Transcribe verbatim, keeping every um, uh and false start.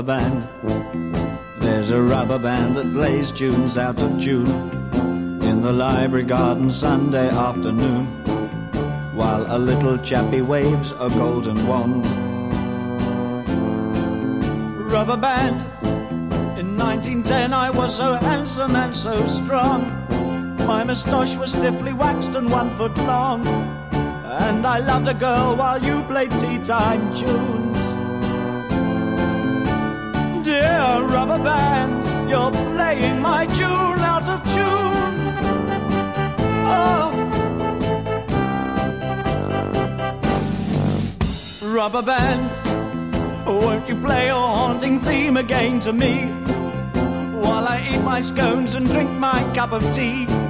band. There's a rubber band that plays tunes out of tune in the library garden Sunday afternoon, while a little chappie waves a golden wand. Rubber band. In nineteen ten I was so handsome and so strong. My moustache was stiffly waxed and one foot long, and I loved a girl while you played tea time tunes. Dear rubber band, you're playing my tune out of tune. Oh, rubber band, won't you play your haunting theme again to me, while I eat my scones and drink my cup of tea?